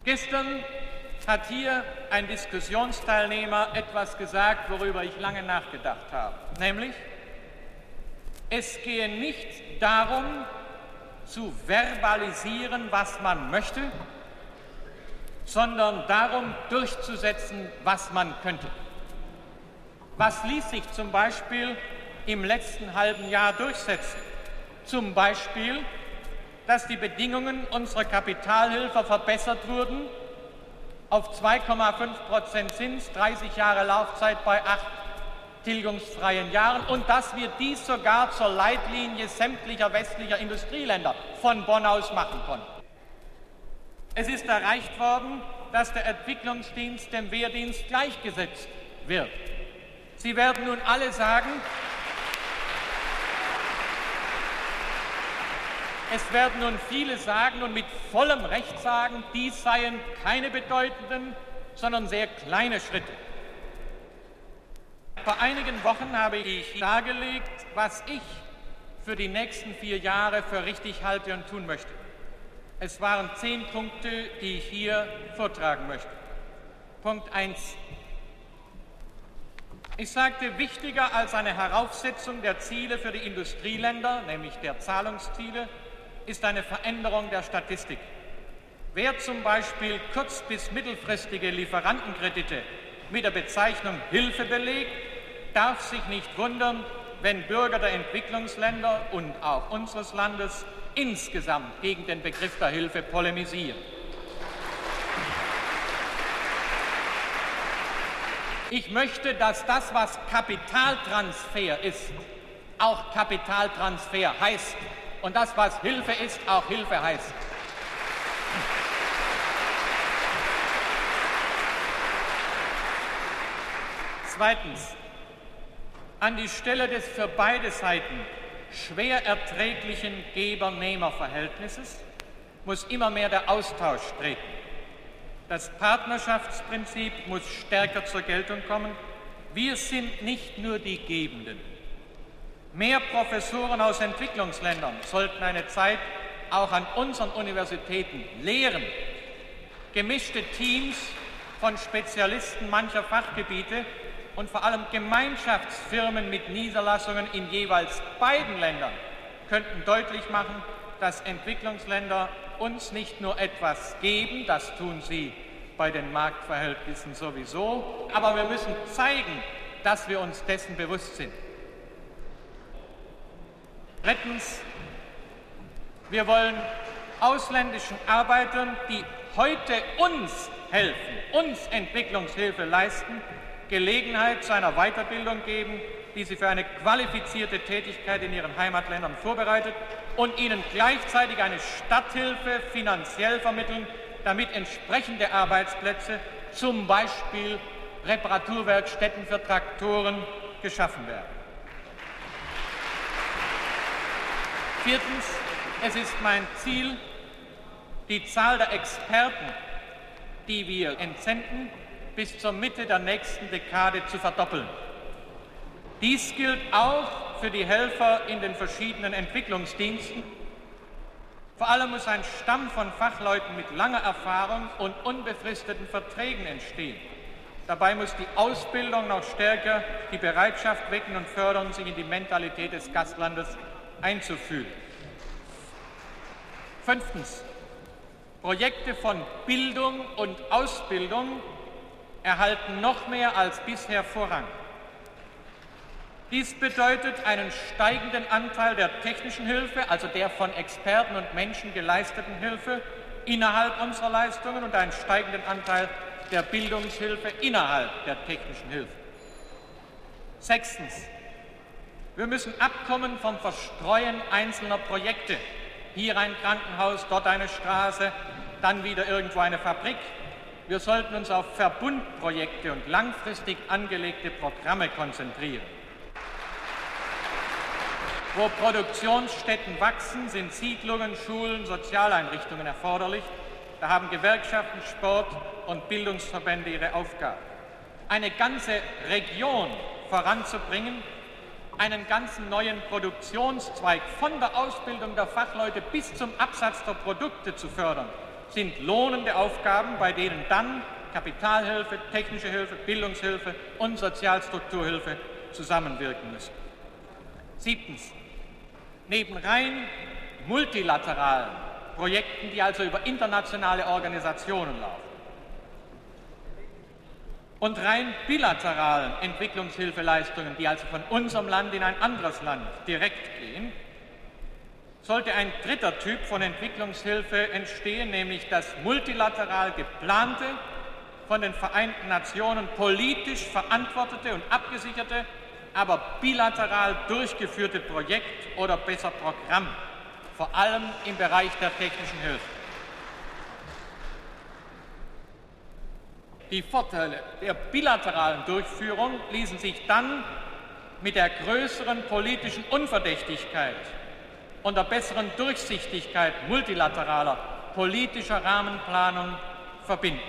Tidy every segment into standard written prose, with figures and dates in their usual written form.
Gestern hat hier ein Diskussionsteilnehmer etwas gesagt, worüber ich lange nachgedacht habe, nämlich, es gehe nicht darum, zu verbalisieren, was man möchte, sondern darum, durchzusetzen, was man könnte. Was ließ sich zum Beispiel im letzten halben Jahr durchsetzen? Zum Beispiel, dass die Bedingungen unserer Kapitalhilfe verbessert wurden auf 2,5% Zins, 30 Jahre Laufzeit bei 8 tilgungsfreien Jahren und dass wir dies sogar zur Leitlinie sämtlicher westlicher Industrieländer von Bonn aus machen konnten. Es ist erreicht worden, dass der Entwicklungsdienst dem Wehrdienst gleichgesetzt wird. Sie werden nun alle sagen, es werden nun viele sagen und mit vollem Recht sagen, dies seien keine bedeutenden, sondern sehr kleine Schritte. Vor einigen Wochen habe ich dargelegt, was ich für die nächsten 4 Jahre für richtig halte und tun möchte. Es waren 10 Punkte, die ich hier vortragen möchte. Punkt 1. Ich sagte, wichtiger als eine Heraufsetzung der Ziele für die Industrieländer, nämlich der Zahlungsziele, ist eine Veränderung der Statistik. Wer zum Beispiel kurz- bis mittelfristige Lieferantenkredite mit der Bezeichnung Hilfe belegt, darf sich nicht wundern, wenn Bürger der Entwicklungsländer und auch unseres Landes insgesamt gegen den Begriff der Hilfe polemisieren. Ich möchte, dass das, was Kapitaltransfer ist, auch Kapitaltransfer heißt und das, was Hilfe ist, auch Hilfe heißt. Zweitens. An die Stelle des für beide Seiten schwer erträglichen Geber-Nehmer-Verhältnisses muss immer mehr der Austausch treten. Das Partnerschaftsprinzip muss stärker zur Geltung kommen. Wir sind nicht nur die Gebenden. Mehr Professoren aus Entwicklungsländern sollten eine Zeit auch an unseren Universitäten lehren. Gemischte Teams von Spezialisten mancher Fachgebiete und vor allem Gemeinschaftsfirmen mit Niederlassungen in jeweils beiden Ländern könnten deutlich machen, dass Entwicklungsländer uns nicht nur etwas geben, das tun sie bei den Marktverhältnissen sowieso, aber wir müssen zeigen, dass wir uns dessen bewusst sind. Drittens, wir wollen ausländischen Arbeitern, die heute uns helfen, uns Entwicklungshilfe leisten, Gelegenheit zu einer Weiterbildung geben, die sie für eine qualifizierte Tätigkeit in ihren Heimatländern vorbereitet und ihnen gleichzeitig eine Stadthilfe finanziell vermitteln, damit entsprechende Arbeitsplätze, zum Beispiel Reparaturwerkstätten für Traktoren, geschaffen werden. Viertens, es ist mein Ziel, die Zahl der Experten, die wir entsenden, bis zur Mitte der nächsten Dekade zu verdoppeln. Dies gilt auch für die Helfer in den verschiedenen Entwicklungsdiensten. Vor allem muss ein Stamm von Fachleuten mit langer Erfahrung und unbefristeten Verträgen entstehen. Dabei muss die Ausbildung noch stärker die Bereitschaft wecken und fördern, sich in die Mentalität des Gastlandes einzufühlen. Fünftens. Projekte von Bildung und Ausbildung erhalten noch mehr als bisher Vorrang. Dies bedeutet einen steigenden Anteil der technischen Hilfe, also der von Experten und Menschen geleisteten Hilfe innerhalb unserer Leistungen und einen steigenden Anteil der Bildungshilfe innerhalb der technischen Hilfe. Sechstens. Wir müssen abkommen vom Verstreuen einzelner Projekte. Hier ein Krankenhaus, dort eine Straße, dann wieder irgendwo eine Fabrik. Wir sollten uns auf Verbundprojekte und langfristig angelegte Programme konzentrieren. Wo Produktionsstätten wachsen, sind Siedlungen, Schulen, Sozialeinrichtungen erforderlich. Da haben Gewerkschaften, Sport- und Bildungsverbände ihre Aufgabe. Eine ganze Region voranzubringen, einen ganzen neuen Produktionszweig von der Ausbildung der Fachleute bis zum Absatz der Produkte zu fördern, sind lohnende Aufgaben, bei denen dann Kapitalhilfe, technische Hilfe, Bildungshilfe und Sozialstrukturhilfe zusammenwirken müssen. 7. Neben rein multilateralen Projekten, die also über internationale Organisationen laufen, und rein bilateralen Entwicklungshilfeleistungen, die also von unserem Land in ein anderes Land direkt gehen, sollte ein dritter Typ von Entwicklungshilfe entstehen, nämlich das multilateral geplante, von den Vereinten Nationen politisch verantwortete und abgesicherte, aber bilateral durchgeführte Projekt oder besser Programm, vor allem im Bereich der technischen Hilfe. Die Vorteile der bilateralen Durchführung ließen sich dann mit der größeren politischen Unverdächtigkeit und der besseren Durchsichtigkeit multilateraler politischer Rahmenplanung verbinden.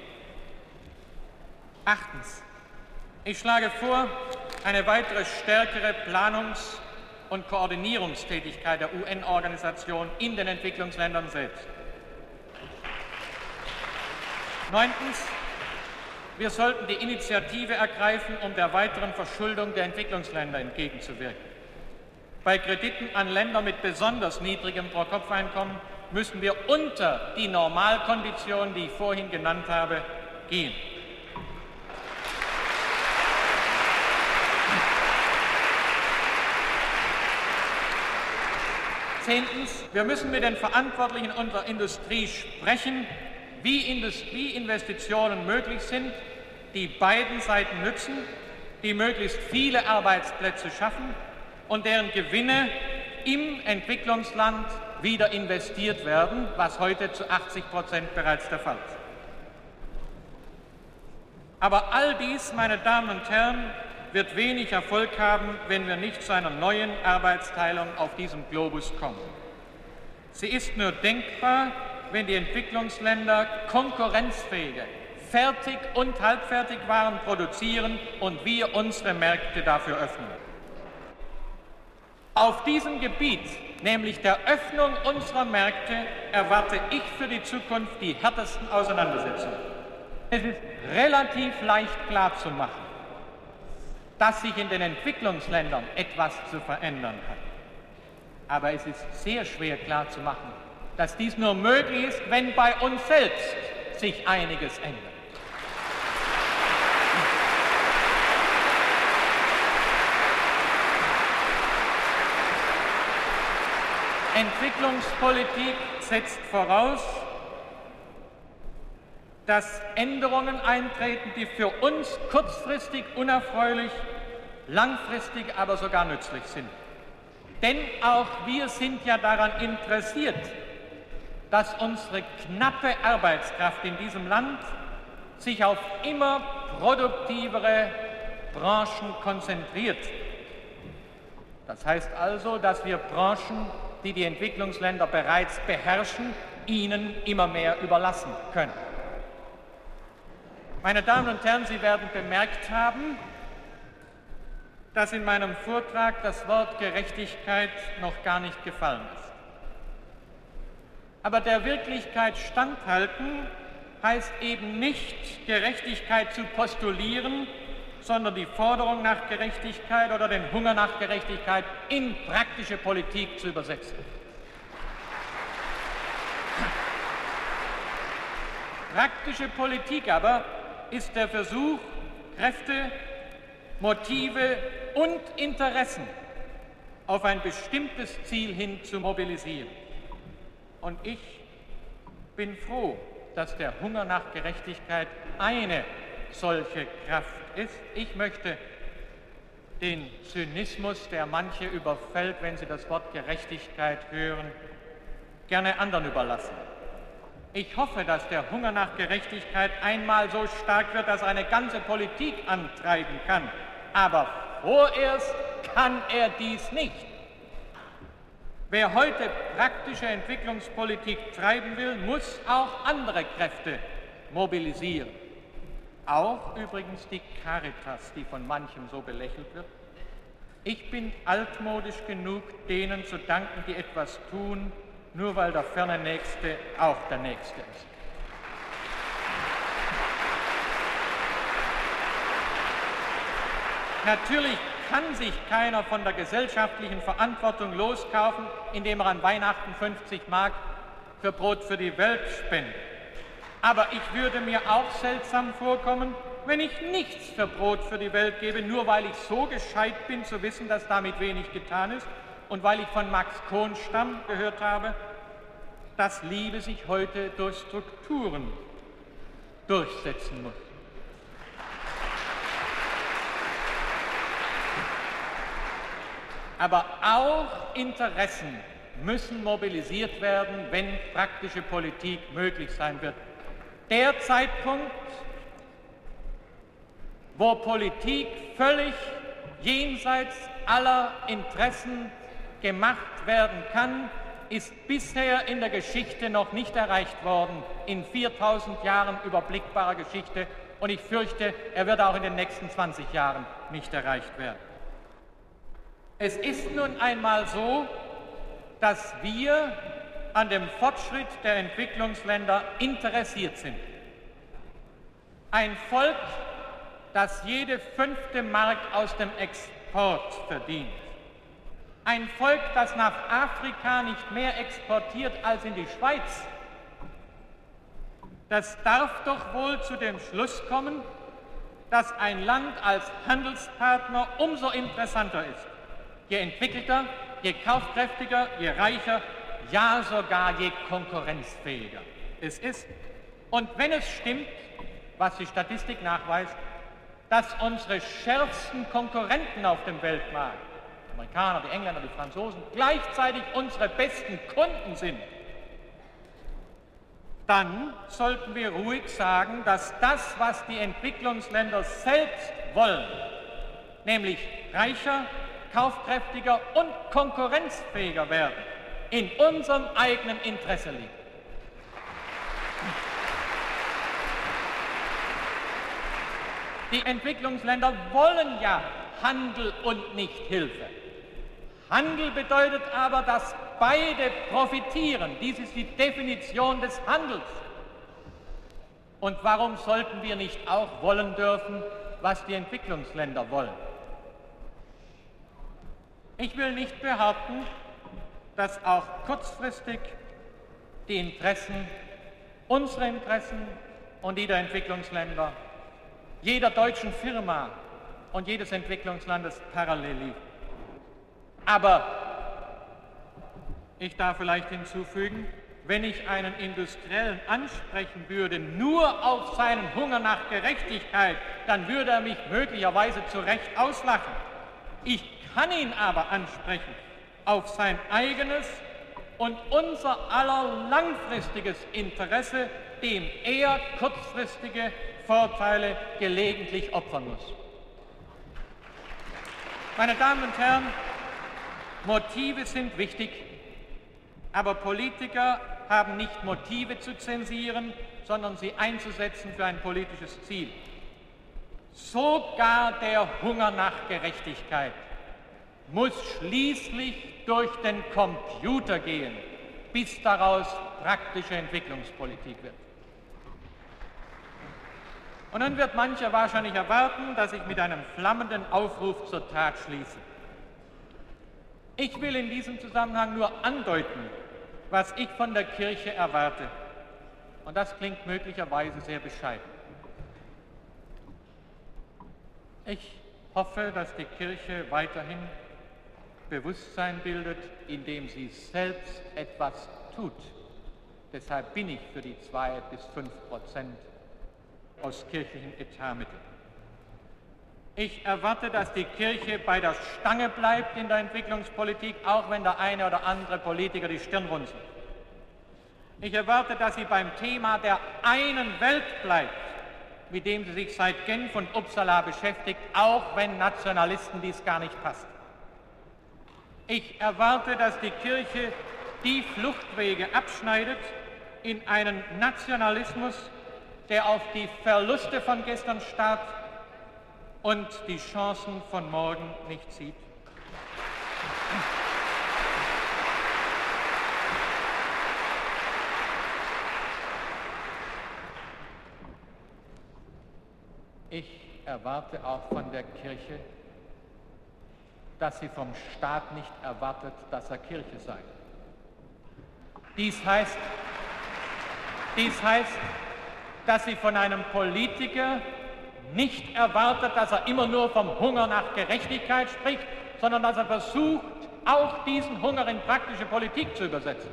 8. Ich schlage vor, eine weitere stärkere Planungs- und Koordinierungstätigkeit der UN-Organisation in den Entwicklungsländern selbst. 9. Wir sollten die Initiative ergreifen, um der weiteren Verschuldung der Entwicklungsländer entgegenzuwirken. Bei Krediten an Länder mit besonders niedrigem Pro-Kopf-Einkommen müssen wir unter die Normalkonditionen, die ich vorhin genannt habe, gehen. 10. Wir müssen mit den Verantwortlichen unserer Industrie sprechen, wie Investitionen möglich sind, die beiden Seiten nützen, die möglichst viele Arbeitsplätze schaffen und deren Gewinne im Entwicklungsland wieder investiert werden, was heute zu 80% bereits der Fall ist. Aber all dies, meine Damen und Herren, wird wenig Erfolg haben, wenn wir nicht zu einer neuen Arbeitsteilung auf diesem Globus kommen. Sie ist nur denkbar, wenn die Entwicklungsländer konkurrenzfähige, Fertig- und Halbfertigwaren produzieren und wir unsere Märkte dafür öffnen. Auf diesem Gebiet, nämlich der Öffnung unserer Märkte, erwarte ich für die Zukunft die härtesten Auseinandersetzungen. Es ist relativ leicht klarzumachen, dass sich in den Entwicklungsländern etwas zu verändern hat. Aber es ist sehr schwer klarzumachen, dass dies nur möglich ist, wenn bei uns selbst sich einiges ändert. Entwicklungspolitik setzt voraus, dass Änderungen eintreten, die für uns kurzfristig unerfreulich, langfristig aber sogar nützlich sind. Denn auch wir sind ja daran interessiert, dass unsere knappe Arbeitskraft in diesem Land sich auf immer produktivere Branchen konzentriert. Das heißt also, dass wir Branchen, die die Entwicklungsländer bereits beherrschen, ihnen immer mehr überlassen können. Meine Damen und Herren, Sie werden bemerkt haben, dass in meinem Vortrag das Wort Gerechtigkeit noch gar nicht gefallen ist. Aber der Wirklichkeit standhalten heißt eben nicht, Gerechtigkeit zu postulieren, sondern die Forderung nach Gerechtigkeit oder den Hunger nach Gerechtigkeit in praktische Politik zu übersetzen. Praktische Politik aber ist der Versuch, Kräfte, Motive und Interessen auf ein bestimmtes Ziel hin zu mobilisieren. Und ich bin froh, dass der Hunger nach Gerechtigkeit eine solche Kraft ist. Ich möchte den Zynismus, der manche überfällt, wenn sie das Wort Gerechtigkeit hören, gerne anderen überlassen. Ich hoffe, dass der Hunger nach Gerechtigkeit einmal so stark wird, dass er eine ganze Politik antreiben kann. Aber vorerst kann er dies nicht. Wer heute praktische Entwicklungspolitik treiben will, muss auch andere Kräfte mobilisieren. Auch übrigens die Caritas, die von manchem so belächelt wird. Ich bin altmodisch genug, denen zu danken, die etwas tun, nur weil der ferne Nächste auch der Nächste ist. Natürlich kann sich keiner von der gesellschaftlichen Verantwortung loskaufen, indem er an Weihnachten 50 Mark für Brot für die Welt spendet. Aber ich würde mir auch seltsam vorkommen, wenn ich nichts für Brot für die Welt gebe, nur weil ich so gescheit bin, zu wissen, dass damit wenig getan ist und weil ich von Max Kohnstam gehört habe, dass Liebe sich heute durch Strukturen durchsetzen muss. Aber auch Interessen müssen mobilisiert werden, wenn praktische Politik möglich sein wird. Der Zeitpunkt, wo Politik völlig jenseits aller Interessen gemacht werden kann, ist bisher in der Geschichte noch nicht erreicht worden, in 4000 Jahren überblickbarer Geschichte, und ich fürchte, er wird auch in den nächsten 20 Jahren nicht erreicht werden. Es ist nun einmal so, dass wir an dem Fortschritt der Entwicklungsländer interessiert sind. Ein Volk, das jede 5. Mark aus dem Export verdient. Ein Volk, das nach Afrika nicht mehr exportiert als in die Schweiz. Das darf doch wohl zu dem Schluss kommen, dass ein Land als Handelspartner umso interessanter ist, je entwickelter, je kaufkräftiger, je reicher, ja sogar je konkurrenzfähiger es ist. Und wenn es stimmt, was die Statistik nachweist, dass unsere schärfsten Konkurrenten auf dem Weltmarkt, die Amerikaner, die Engländer, die Franzosen, gleichzeitig unsere besten Kunden sind, dann sollten wir ruhig sagen, dass das, was die Entwicklungsländer selbst wollen, nämlich reicher, kaufkräftiger und konkurrenzfähiger werden, in unserem eigenen Interesse liegt. Die Entwicklungsländer wollen ja Handel und nicht Hilfe. Handel bedeutet aber, dass beide profitieren. Dies ist die Definition des Handels. Und warum sollten wir nicht auch wollen dürfen, was die Entwicklungsländer wollen? Ich will nicht behaupten, dass auch kurzfristig die Interessen, unsere Interessen und die der Entwicklungsländer, jeder deutschen Firma und jedes Entwicklungslandes parallel liegen. Aber ich darf vielleicht hinzufügen, wenn ich einen Industriellen ansprechen würde, nur auf seinen Hunger nach Gerechtigkeit, dann würde er mich möglicherweise zu Recht auslachen. Ich kann ihn aber ansprechen auf sein eigenes und unser aller langfristiges Interesse, dem er kurzfristige Vorteile gelegentlich opfern muss. Meine Damen und Herren, Motive sind wichtig, aber Politiker haben nicht Motive zu zensieren, sondern sie einzusetzen für ein politisches Ziel. Sogar der Hunger nach Gerechtigkeit muss schließlich durch den Computer gehen, bis daraus praktische Entwicklungspolitik wird. Und dann wird mancher wahrscheinlich erwarten, dass ich mit einem flammenden Aufruf zur Tat schließe. Ich will in diesem Zusammenhang nur andeuten, was ich von der Kirche erwarte. Und das klingt möglicherweise sehr bescheiden. Ich hoffe, dass die Kirche weiterhin Bewusstsein bildet, indem sie selbst etwas tut. Deshalb bin ich für die 2 bis 5% aus kirchlichen Etatmitteln. Ich erwarte, dass die Kirche bei der Stange bleibt in der Entwicklungspolitik, auch wenn der eine oder andere Politiker die Stirn runzelt. Ich erwarte, dass sie beim Thema der einen Welt bleibt, mit dem sie sich seit Genf und Uppsala beschäftigt, auch wenn Nationalisten dies gar nicht passt. Ich erwarte, dass die Kirche die Fluchtwege abschneidet in einen Nationalismus, der auf die Verluste von gestern starrt und die Chancen von morgen nicht sieht. Ich erwarte auch von der Kirche, dass sie vom Staat nicht erwartet, dass er Kirche sei. Dies heißt, dass sie von einem Politiker nicht erwartet, dass er immer nur vom Hunger nach Gerechtigkeit spricht, sondern dass er versucht, auch diesen Hunger in praktische Politik zu übersetzen.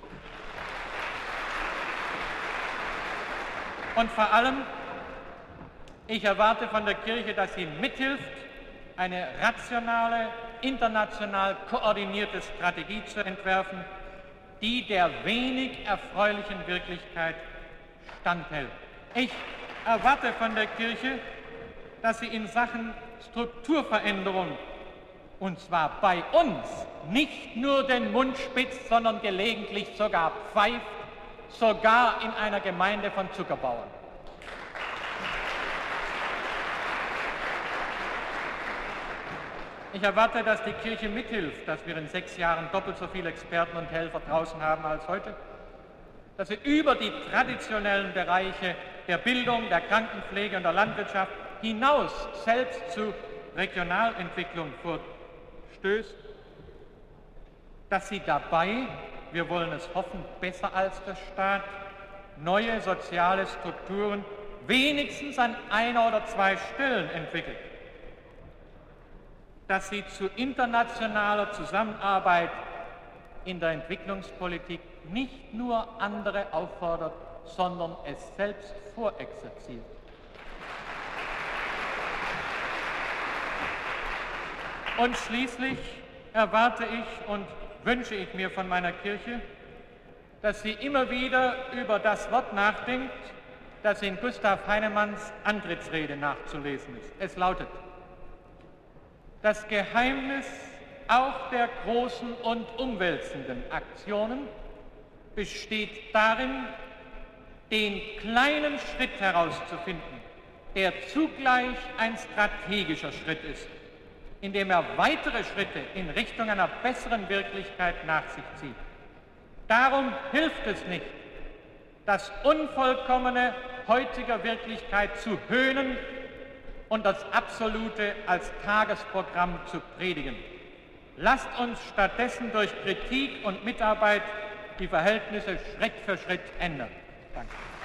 Und vor allem, ich erwarte von der Kirche, dass sie mithilft, eine rationale, international koordinierte Strategie zu entwerfen, die der wenig erfreulichen Wirklichkeit standhält. Ich erwarte von der Kirche, dass sie in Sachen Strukturveränderung, und zwar bei uns, nicht nur den Mund spitzt, sondern gelegentlich sogar pfeift, sogar in einer Gemeinde von Zuckerbauern. Ich erwarte, dass die Kirche mithilft, dass wir in 6 Jahren doppelt so viele Experten und Helfer draußen haben als heute, dass wir über die traditionellen Bereiche der Bildung, der Krankenpflege und der Landwirtschaft hinaus selbst zu Regionalentwicklung vorstößt, dass sie dabei, wir wollen es hoffen, besser als der Staat, neue soziale Strukturen wenigstens an 1 oder 2 Stellen entwickelt, dass sie zu internationaler Zusammenarbeit in der Entwicklungspolitik nicht nur andere auffordert, sondern es selbst vorexerziert. Und schließlich erwarte ich und wünsche ich mir von meiner Kirche, dass sie immer wieder über das Wort nachdenkt, das in Gustav Heinemanns Antrittsrede nachzulesen ist. Es lautet: Das Geheimnis auch der großen und umwälzenden Aktionen besteht darin, den kleinen Schritt herauszufinden, der zugleich ein strategischer Schritt ist, indem er weitere Schritte in Richtung einer besseren Wirklichkeit nach sich zieht. Darum hilft es nicht, das Unvollkommene heutiger Wirklichkeit zu höhnen und das Absolute als Tagesprogramm zu predigen. Lasst uns stattdessen durch Kritik und Mitarbeit die Verhältnisse Schritt für Schritt ändern. Danke.